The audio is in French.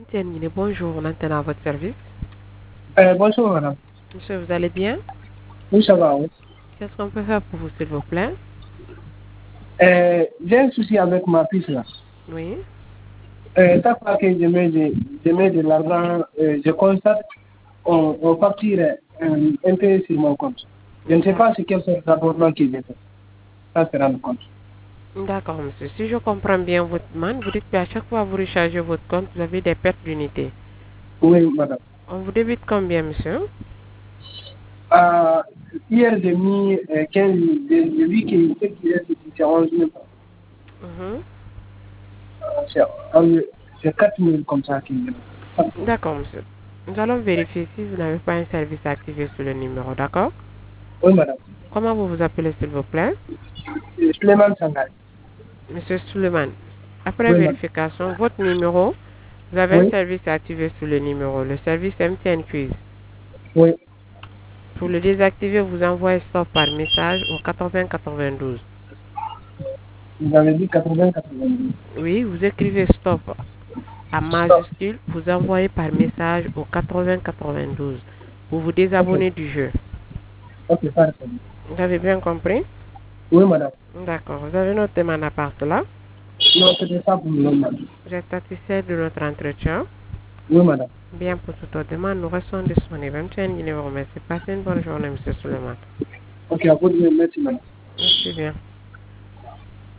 Bonjour, on antenne à votre service. Bonjour madame. Monsieur, vous allez bien? Oui, ça va, oui. Qu'est-ce qu'on peut faire pour vous, s'il vous plaît? J'ai un souci avec ma fille là. Oui. Chaque fois que je mets de l'argent, je constate on facture un peu sur mon compte. Je ne sais pas c'est quel sorte d'abonnement que j'ai fait. Ça se rend compte. D'accord, monsieur. Si je comprends bien votre demande, vous dites qu'à chaque fois que vous rechargez votre compte, vous avez des pertes d'unités. Oui, madame. On vous débite combien, monsieur? Euh, Hier, j'ai mis 15 000. J'ai vu que ce qui reste ici, c'est 11 000. Mhm. C'est 4 000 comme ça qui me D'accord, monsieur. Nous allons vérifier si vous n'avez pas un service activé sur le numéro, d'accord? Oui, madame. Comment vous vous appelez, s'il vous plaît? Suleiman Sangal. Monsieur Suleiman. Après Oui, madame. vérification, votre numéro, vous avez un Oui, service activé sur le numéro, le service MTN Quiz. oui. Pour le désactiver, vous envoyez stop par message au 8092. Vous avez dit 80-90. Oui, vous écrivez stop en Stop. majuscule, vous envoyez par message au 8092 pour vous Ok. désabonner du jeu. Ok, parfait. Vous avez bien compris? Oui, madame. D'accord. Vous avez notre demande à part cela. Non, c'était ça pour le madame. Vous êtes satisfait de notre entretien? Oui, madame. Bien, pour toute autre demande, nous restons disponibles. Merci. Passez une bonne journée, monsieur Suleiman. Ok, à vous de merci, madame. Merci bien.